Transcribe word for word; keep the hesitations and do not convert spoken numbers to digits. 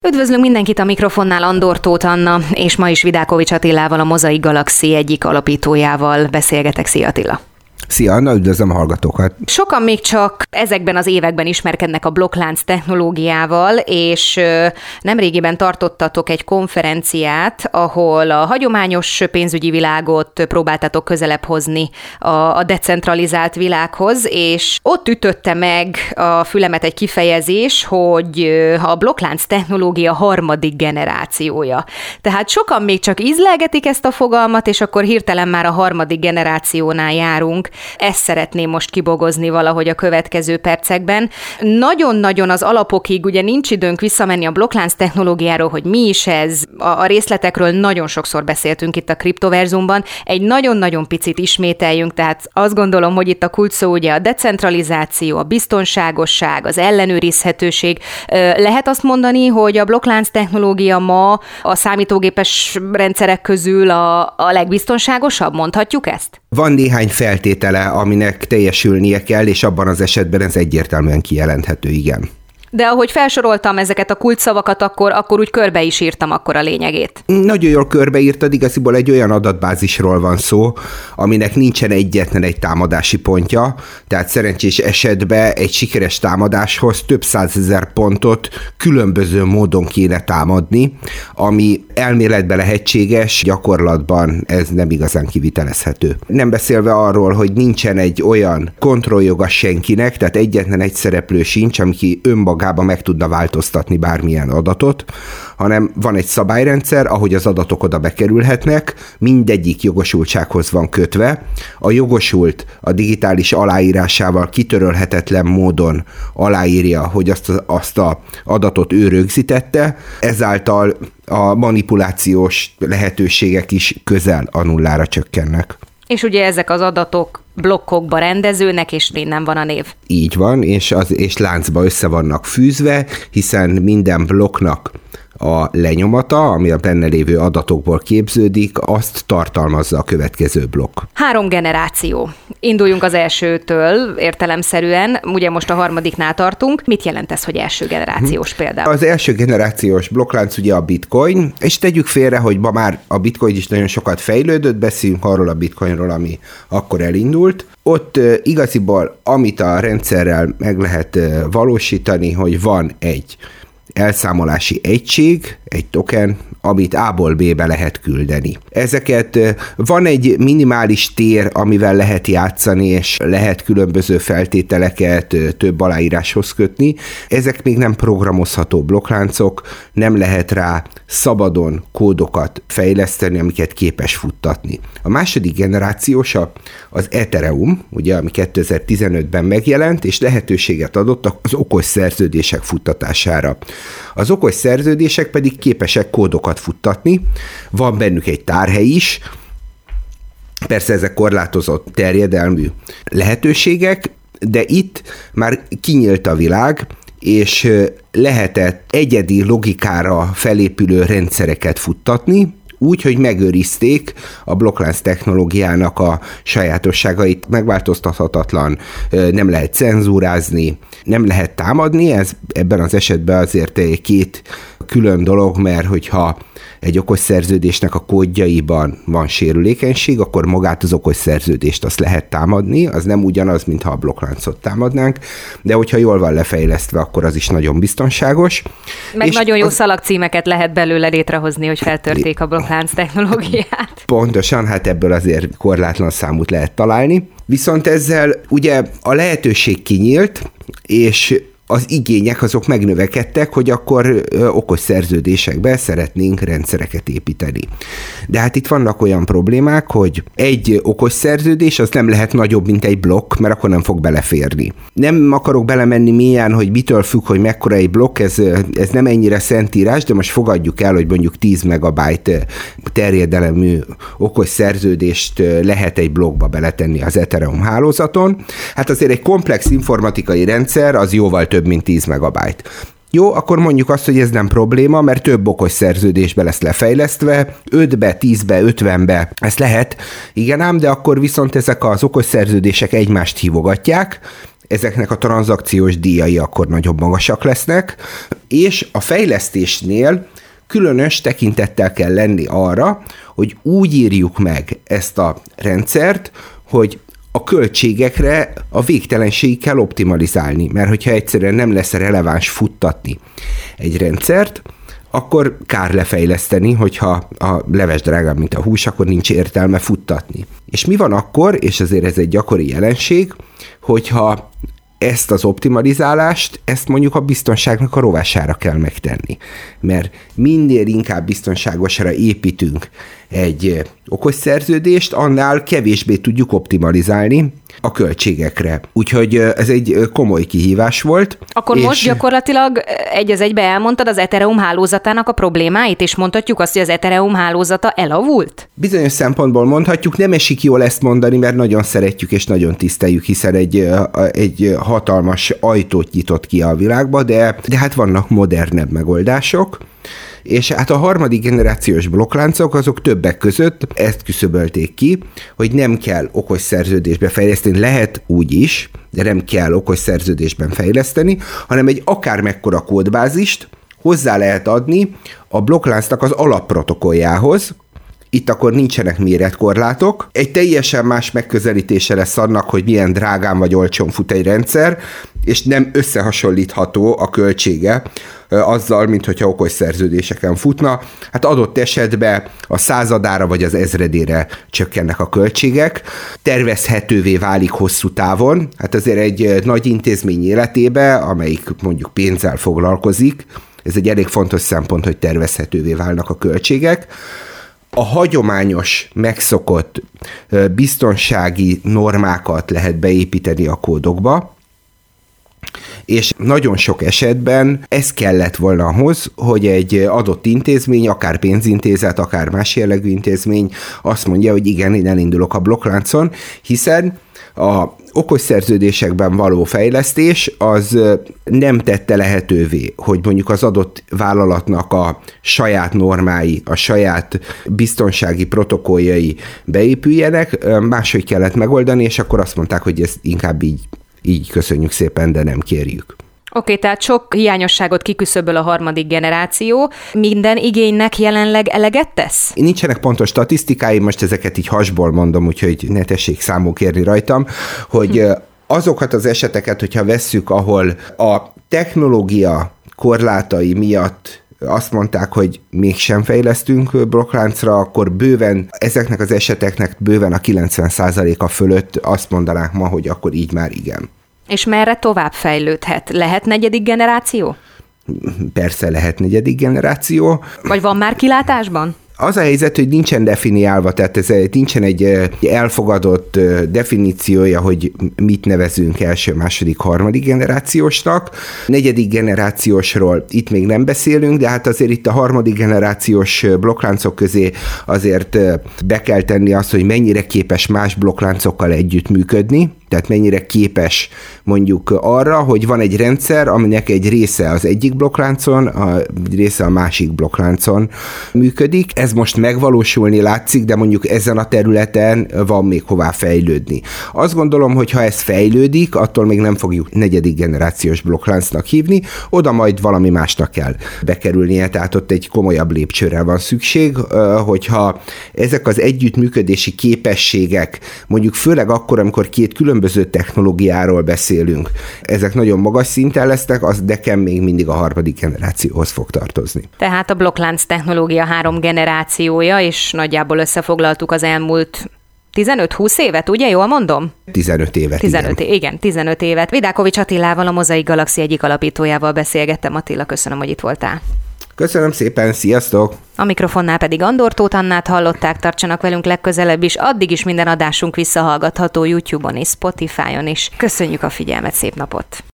Üdvözlünk mindenkit a mikrofonnál, Andor Tóth Anna, és ma is Vidákovics Attilával, a Mosaic Galaxy egyik alapítójával beszélgetek. Szia Attila! Szia Anna, üdvözlöm a hallgatókat! Sokan még csak ezekben az években ismerkednek a blokklánc technológiával, és nemrégiben tartottatok egy konferenciát, ahol a hagyományos pénzügyi világot próbáltatok közelebb hozni a decentralizált világhoz, és ott ütötte meg a fülemet egy kifejezés, hogy a blokklánc technológia harmadik generációja. Tehát sokan még csak ízlelgetik ezt a fogalmat, és akkor hirtelen már a harmadik generációnál járunk. Ezt szeretném most kibogozni valahogy a következő percekben. Nagyon-nagyon az alapokig, ugye nincs időnk visszamenni a blokklánc technológiáról, hogy mi is ez, a részletekről nagyon sokszor beszéltünk itt a Kriptoverzumban, egy nagyon-nagyon picit ismételjünk, tehát azt gondolom, hogy itt a kulcsszó ugye a decentralizáció, a biztonságosság, az ellenőrizhetőség. Lehet azt mondani, hogy a blokklánc technológia ma a számítógépes rendszerek közül a, a legbiztonságosabb, mondhatjuk ezt? Van néhány feltétele, aminek teljesülnie kell, és abban az esetben ez egyértelműen kijelenthető, igen. De ahogy felsoroltam ezeket a kulcsszavakat, akkor, akkor úgy körbe is írtam akkor a lényegét. Nagyon jól körbeírtad, igaziból egy olyan adatbázisról van szó, aminek nincsen egyetlen egy támadási pontja, tehát szerencsés esetben egy sikeres támadáshoz több százezer pontot különböző módon kéne támadni, ami elméletben lehetséges, gyakorlatban ez nem igazán kivitelezhető. Nem beszélve arról, hogy nincsen egy olyan kontrolljoga senkinek, tehát egyetlen egy szereplő sincs, ami önmagában meg tudna változtatni bármilyen adatot, hanem van egy szabályrendszer, ahogy az adatok oda bekerülhetnek, mindegyik jogosultsághoz van kötve, a jogosult a digitális aláírásával kitörölhetetlen módon aláírja, hogy azt, azt a adatot ő rögzítette, ezáltal a manipulációs lehetőségek is közel a nullára csökkennek. És ugye ezek az adatok blokkokba rendezőnek, és innen van a név. Így van, és, az, és láncba össze vannak fűzve, hiszen minden blokknak a lenyomata, ami a benne lévő adatokból képződik, azt tartalmazza a következő blokk. Három generáció. Induljunk az elsőtől értelemszerűen, ugye most a harmadiknál tartunk. Mit jelent ez, hogy első generációs például? Az első generációs blokklánc ugye a bitcoin, és tegyük félre, hogy ma már a bitcoin is nagyon sokat fejlődött, beszéljünk arról a bitcoinról, ami akkor elindult. Ott igaziból, amit a rendszerrel meg lehet valósítani, hogy van egy elszámolási egység, egy token, amit A-ból B-be lehet küldeni. Ezeket van egy minimális tér, amivel lehet játszani, és lehet különböző feltételeket több aláíráshoz kötni. Ezek még nem programozható blokkláncok, nem lehet rá szabadon kódokat fejleszteni, amiket képes futtatni. A második generációs az Ethereum, ugye, ami kétezer-tizenötben megjelent, és lehetőséget adott az okos szerződések futtatására. Az okos szerződések pedig képesek kódokat futtatni, van bennük egy tárhely is, persze ezek korlátozott terjedelmű lehetőségek, de itt már kinyílt a világ, és lehetett egyedi logikára felépülő rendszereket futtatni, úgy, hogy megőrizték a blokklánc technológiának a sajátosságait, megváltoztathatatlan, nem lehet cenzúrázni, nem lehet támadni, ez ebben az esetben azért két külön dolog, mert hogyha egy okos szerződésnek a kódjaiban van sérülékenység, akkor magát az okos szerződést azt lehet támadni, az nem ugyanaz, mintha a blokkláncot támadnánk, de hogyha jól van lefejlesztve, akkor az is nagyon biztonságos. Meg és nagyon jó az... szalagcímeket lehet belőle létrehozni, hogy feltörték a blokklánc technológiát. Pontosan, hát ebből azért korlátlan számút lehet találni. Viszont ezzel ugye a lehetőség kinyílt, és az igények azok megnövekedtek, hogy akkor okos szerződésekbe szeretnénk rendszereket építeni. De hát itt vannak olyan problémák, hogy egy okos szerződés az nem lehet nagyobb, mint egy blokk, mert akkor nem fog beleférni. Nem akarok belemenni mélyen, hogy mitől függ, hogy mekkora egy blokk, ez, ez nem ennyire szentírás, de most fogadjuk el, hogy mondjuk tíz megabyte terjedelemű okos szerződést lehet egy blokkba beletenni az Ethereum hálózaton. Hát azért egy komplex informatikai rendszer az jóval több, mint tíz megabyte. Jó, akkor mondjuk azt, hogy ez nem probléma, mert több okos szerződésbe lesz lefejlesztve, ötbe, tízbe, ötvenbe, ezt lehet, igen ám, de akkor viszont ezek az okos szerződések egymást hívogatják, ezeknek a tranzakciós díjai akkor nagyobb magasak lesznek, és a fejlesztésnél különös tekintettel kell lenni arra, hogy úgy írjuk meg ezt a rendszert, hogy a költségekre a végtelenségig kell optimalizálni, mert hogyha egyszerűen nem lesz releváns futtatni egy rendszert, akkor kár lefejleszteni, hogyha a leves drágább, mint a hús, akkor nincs értelme futtatni. És mi van akkor, és azért ez egy gyakori jelenség, hogyha ezt az optimalizálást, ezt mondjuk a biztonságnak a rovására kell megtenni. Mert minél inkább biztonságosra építünk egy okos szerződést, annál kevésbé tudjuk optimalizálni a költségekre. Úgyhogy ez egy komoly kihívás volt. Akkor és most gyakorlatilag egy az egybe elmondtad az Ethereum hálózatának a problémáit, és mondhatjuk azt, hogy az Ethereum hálózata elavult? Bizonyos szempontból mondhatjuk, nem esik jól ezt mondani, mert nagyon szeretjük és nagyon tiszteljük, hiszen egy, egy hatalmas ajtót nyitott ki a világba, de, de hát vannak modernebb megoldások. És hát a harmadik generációs blokkláncok azok többek között ezt küszöbölték ki, hogy nem kell okos szerződésbe fejleszteni, lehet úgy is, de nem kell okos szerződésben fejleszteni, hanem egy akármekkora kódbázist hozzá lehet adni a blokkláncnak az alapprotokolljához. Itt akkor nincsenek méretkorlátok. Egy teljesen más megközelítése lesz annak, hogy milyen drágán vagy olcsón fut egy rendszer, és nem összehasonlítható a költsége azzal, mint hogyha okos szerződéseken futna. Hát adott esetben a századára vagy az ezredére csökkennek a költségek. Tervezhetővé válik hosszú távon. Hát azért egy nagy intézmény életébe, amelyik mondjuk pénzzel foglalkozik, ez egy elég fontos szempont, hogy tervezhetővé válnak a költségek. A hagyományos, megszokott biztonsági normákat lehet beépíteni a kódokba, és nagyon sok esetben ez kellett volna ahhoz, hogy egy adott intézmény, akár pénzintézet, akár más jellegű intézmény azt mondja, hogy igen, én elindulok a blokkláncon, hiszen a okos szerződésekben való fejlesztés az nem tette lehetővé, hogy mondjuk az adott vállalatnak a saját normái, a saját biztonsági protokolljai beépüljenek, máshogy kellett megoldani, és akkor azt mondták, hogy ezt inkább így, így köszönjük szépen, de nem kérjük. Oké, okay, tehát sok hiányosságot kiküszöböl a harmadik generáció. Minden igénynek jelenleg eleget tesz? Nincsenek pontos statisztikáim, most ezeket így hasból mondom, úgyhogy ne tessék számon kérni rajtam, hogy hm. azokat az eseteket, hogyha vesszük, ahol a technológia korlátai miatt azt mondták, hogy mégsem fejlesztünk blokkláncra, akkor bőven, ezeknek az eseteknek bőven a kilencven százaléka fölött azt mondanák ma, hogy akkor így már igen. És merre tovább fejlődhet? Lehet negyedik generáció? Persze lehet negyedik generáció. Vagy van már kilátásban? Az a helyzet, hogy nincsen definiálva, tehát ez nincsen egy elfogadott definíciója, hogy mit nevezünk első, második, harmadik generációsnak. Negyedik generációsról itt még nem beszélünk, de hát azért itt a harmadik generációs blokkláncok közé azért be kell tenni azt, hogy mennyire képes más blokkláncokkal együttműködni, tehát mennyire képes mondjuk arra, hogy van egy rendszer, aminek egy része az egyik blokkláncon, a része a másik blokkláncon működik. Ez most megvalósulni látszik, de mondjuk ezen a területen van még hová fejlődni. Azt gondolom, hogy ha ez fejlődik, attól még nem fogjuk negyedik generációs blokkláncnak hívni, oda majd valami másnak kell bekerülnie, tehát ott egy komolyabb lépcsőre van szükség, hogyha ezek az együttműködési képességek, mondjuk főleg akkor, amikor két különböző technológiáról beszélünk, ezek nagyon magas szinten lesznek, az nekem még mindig a harmadik generációhoz fog tartozni. Tehát a blokklánc technológia három generációja, és nagyjából összefoglaltuk az elmúlt tizenöt-húsz évet, ugye? Jól mondom? tizenöt évet, tizenöt, igen. igen, tizenöt évet. Vidákovics Attilával, a Mozaik Galaxy egyik alapítójával beszélgettem. Attila, köszönöm, hogy itt voltál. Köszönöm szépen, sziasztok! A mikrofonnál pedig Andor Tóth Annát hallották, tartsanak velünk legközelebb is, addig is minden adásunk visszahallgatható YouTube-on és Spotify-on is. Köszönjük a figyelmet, szép napot!